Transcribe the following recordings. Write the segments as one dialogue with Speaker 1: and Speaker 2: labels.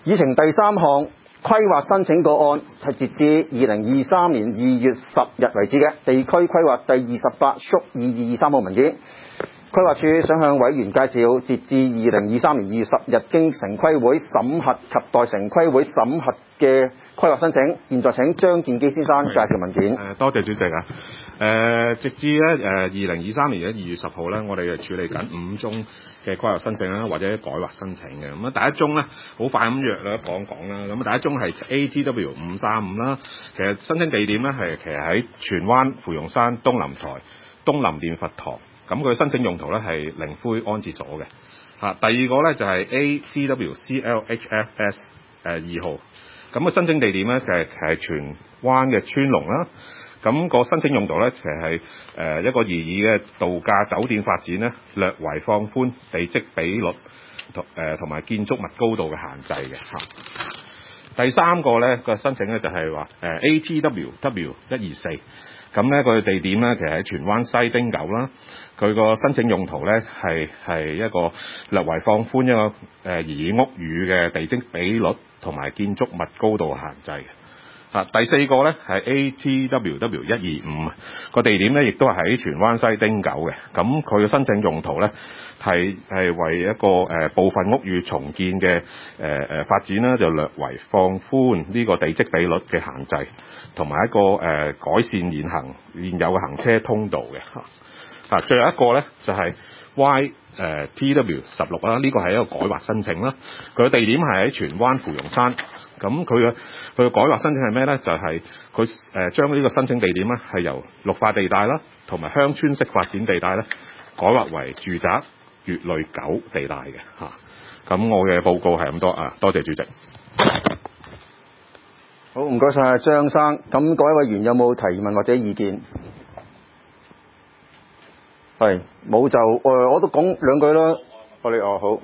Speaker 1: 議程第3項規劃申請個案係截至2023年2月10日為止嘅地區規劃第28/2223號文件。規劃處想向委員介紹，截至2023年2月10日經城規會審核及待城規會審核嘅規劃申請。現在請張建基先生介紹文件。
Speaker 2: 多謝主席啊。直至咧2023年2月10號咧，我哋係處理緊5宗嘅規劃申請啦，或者改劃申請嘅。咁第一宗咧，好快咁約啦講啦。咁第一宗係 ATW 535啦。其實申請地點咧係其實喺荃灣芙蓉山東林台東林殿佛堂。咁佢申請用途咧係靈灰安置所嘅。第二個咧就係 ATWCLHFS 2號。咁嘅申請地點咧其實係荃灣嘅川龍啦。咁個申請用途咧其實係一個擬議嘅度假酒店發展咧，略為放寬地積比率同埋建築物高度嘅限制嘅。第三個咧個申請咧就係話ATWW124。咁咧佢地點咧其實喺荃灣西汀九啦。佢個申請用途咧係一個略為放寬一個擬議屋宇嘅地積比率同埋建築物高度限制嘅。第四個咧係 ATWW125，個地點咧亦都係喺荃灣西汀九嘅。咁佢嘅申請用途咧係為一個部分屋宇重建嘅發展啦，就略為放寬呢個地積比率嘅限制，同埋一個改善現有嘅行車通道嘅。最後一個咧就係 YTW16啦，呢個係一個改劃申請啦。佢嘅地點係喺荃灣芙蓉山。咁佢嘅改劃申請係咩咧？就係佢將呢個申請地點咧係由綠化地帶啦，同埋鄉村式發展地帶咧改劃為住宅乙類9地帶嘅。咁我嘅報告係咁多啊，多謝主席。
Speaker 1: 好，唔該晒張生。咁各位委員有冇提問或者意見？係冇就我都講兩句啦。我哋好。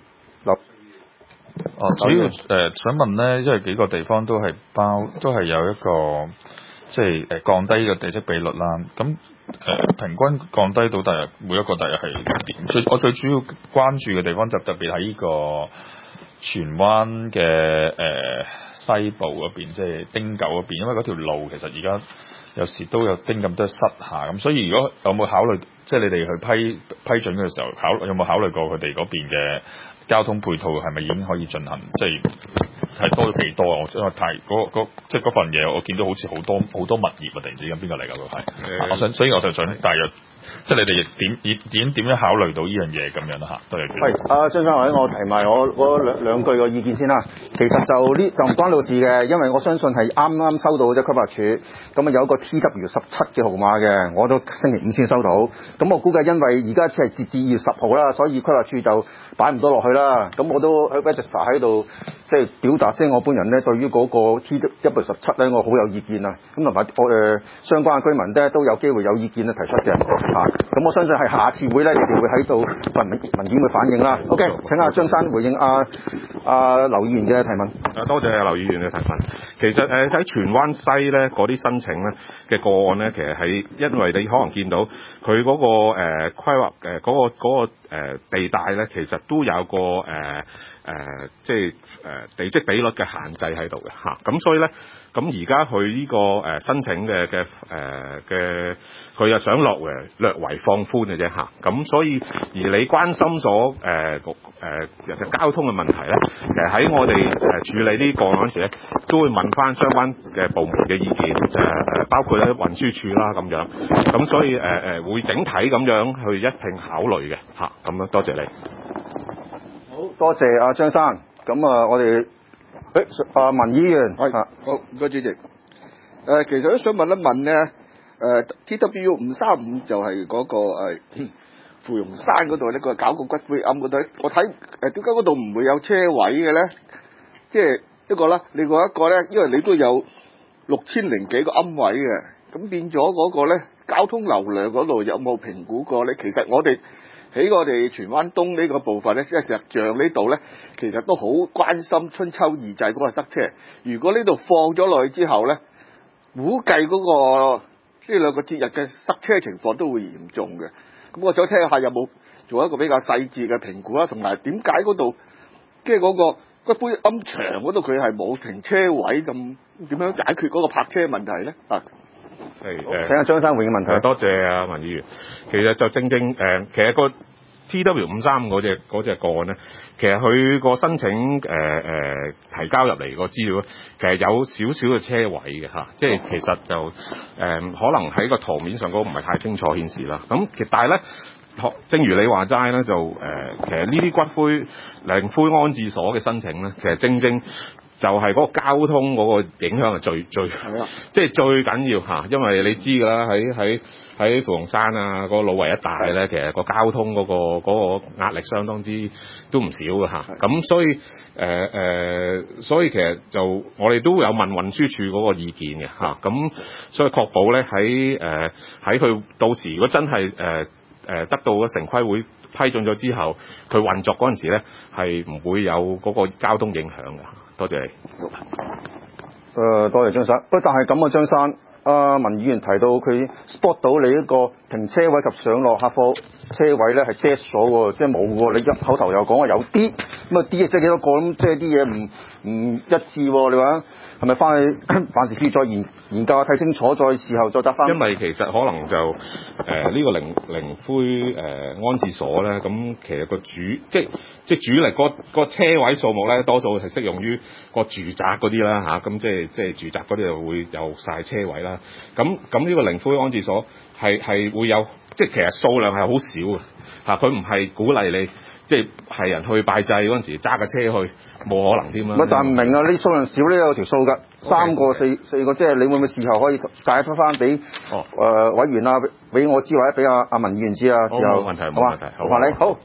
Speaker 3: 主要想問咧，因為幾個地方都係有一個即係降低呢個地積比率啦。咁平均降低到大約每一個大約係點？我最主要關注嘅地方就特別喺呢個荃灣嘅西部嗰邊，即係汀九嗰邊，因為嗰條路其實而家有時都有丁咁多塞下，咁所以如果有冇考慮，即係你哋去批准嘅時候，有冇考慮過佢哋嗰邊嘅交通配套係咪已經可以進行？即係多咗幾多啊？我因為即係嗰份嘢，我見到好似好多物業啊！突然之間邊個嚟㗎？佢係，所以我就想大約，即係你哋點樣考慮到呢樣嘢咁樣啦嚇？多謝。
Speaker 1: 係張生，或者我提埋我嗰兩句嘅意見先啦。其實就唔關到事嘅，因為我相信係啱啱收到啫規劃署，咁有一個 TW17嘅號碼嘅，我都星期5先收到。咁我估計因為而家只係截至2月10號啦，所以規劃署就擺唔到落去啦。咁我都喺 register 喺度即係表達聲，我本人咧對於嗰個 TW17咧，我好有意見啊。咁同埋相關嘅居民咧都有機會有意見咧提出嘅。咁我相信係下次會咧，你哋會喺度文件會反映啦。OK， 請阿張生回應劉議員嘅提問。
Speaker 2: 多謝劉議員嘅提問。其實喺荃灣西咧嗰啲申請咧嘅個案咧，其實係因為你可能見到佢嗰個規劃嗰個地帶咧，其實都有個即係地積比率嘅限制喺度嘅嚇。咁所以咧，咁而家佢呢個申請嘅佢又想略為放寬嘅啫嚇。咁所以而你關心咗交通嘅問題咧，其實喺我哋處理呢個案嗰陣時咧，都會問翻相關嘅部門嘅意見，包括咧運輸署啦咁樣。咁所以會整體咁樣去一併考慮嘅嚇。咁樣多謝你。
Speaker 1: 好多謝阿張生。咁我哋文議員
Speaker 4: 好唔該主席。其實都想問一問咧，TW535就係嗰個芙蓉山嗰度呢個搞個骨灰龕嗰度，我睇點解嗰度唔會有車位嘅咧？即係一個啦，另外一個咧，因為你都有6000幾個龕位嘅，咁變咗嗰個咧交通流量嗰度有冇評估過咧？其實我哋喺我哋荃灣東呢個部分咧，即係石像呢度咧，其實都好關心春秋二祭嗰個塞車。如果呢度放咗落去之後咧，估計嗰個呢兩個節日嘅塞車情況都會嚴重嘅。咁我想聽下有冇做一個比較細緻嘅評估啦，同埋點解嗰度即係嗰個骨灰龕場嗰度佢係冇停車位咁，點樣解決嗰個泊車問題咧？啊，
Speaker 2: 係
Speaker 1: 請阿張生回應問題。
Speaker 2: 多謝啊文議員。其實就正其實個 TW53嗰隻個案咧，其實佢個申請提交入嚟個資料，其實有少少嘅車位嘅嚇，即係其實就可能喺個圖面上嗰個唔係太清楚顯示啦。咁但係咧，正如你話齋咧，就其實呢啲骨灰靈灰安置所嘅申請咧，其實正就係嗰個交通嗰個影響係最即係最緊要嚇，因為你知㗎啦，喺芙蓉山啊，個老圍一帶咧，其實個交通嗰個壓力相當之都唔少嘅嚇。咁所以其實就我哋都有問運輸署嗰個意見嘅嚇。咁所以確保咧喺佢到時如果真係得到咗城規會批准咗之後，佢運作嗰陣時咧係唔會有嗰個交通影響嘅。多謝你。
Speaker 1: 多謝張生。不過但係咁啊，張生。文議員提到佢 spot 到你一個停車位及上落客貨車位咧係 dead 咗喎，即係冇喎。你一口頭又講話有啲，咁啊啲即係幾多個咁，即係啲嘢唔一致喎。你話係咪翻去辦事處再研究下睇清楚，再事後再答翻？
Speaker 2: 因為其實可能就呢個靈灰安置所咧，咁其實個即係主力個車位數目咧，多數係適用於個住宅嗰啲啦嚇，咁即係住宅嗰啲就會有晒車位啦。咁呢個靈灰安置所係會有，即係其實數量係好少嘅嚇，佢唔係鼓勵你即係人去拜祭嗰陣時揸架車去，冇可能添啦。
Speaker 1: 但唔明啊，呢數量少呢有條數㗎，3個4個，即係你會唔會事後可以解釋翻俾委員啊，俾我知或者俾阿文議員知啊？
Speaker 2: 冇問題，冇問題，好。
Speaker 1: 你好。